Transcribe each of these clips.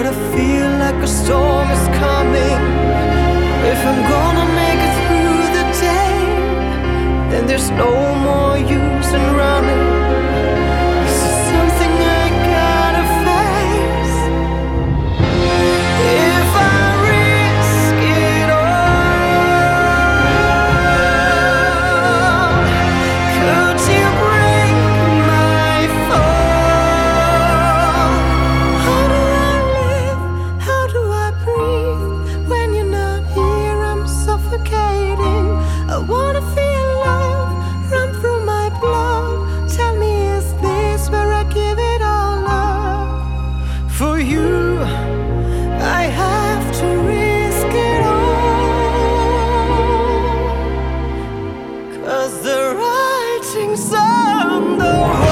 I feel like a storm is coming. If I'm gonna make it through the day, then there's no more use in running. This is something I gotta face. If I risk it all, could you break my fall? How do I live? How do I breathe? When you're not here, I'm suffocating. I wanna feel love run through my blood. Tell me, is this where I give it all up? For you, I have to risk it all. 'Cause the writing's on the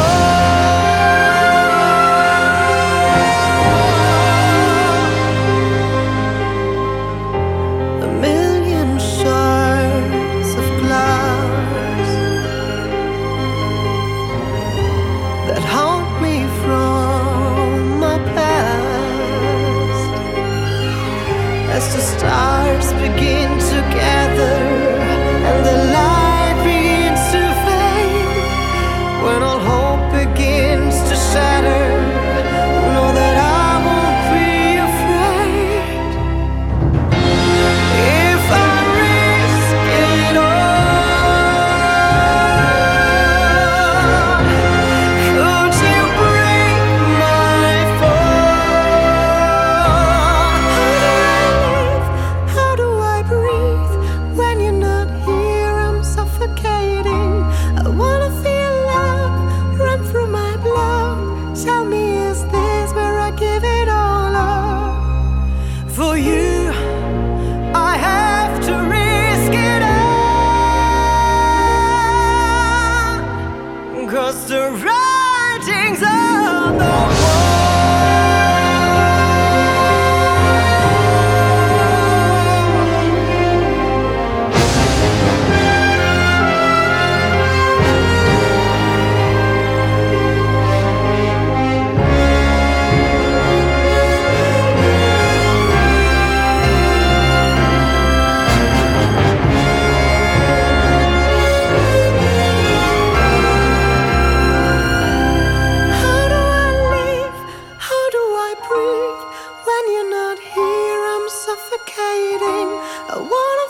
wall. A million shards of glass that haunt me from my past. As the stars begin to gather and the light begins to fade, when all hope begins to shatter, know that I won't be afraid. If I risk it all, could you break my fall? How do I breathe? When you're not here, I'm suffocating. I wanna feel love run through my blood. Tell me, is this where I give it all up? For you, I have to risk it all. 'Cause the writing's on the How do I live? How do I breathe? When you're not here, I'm suffocating. I wanna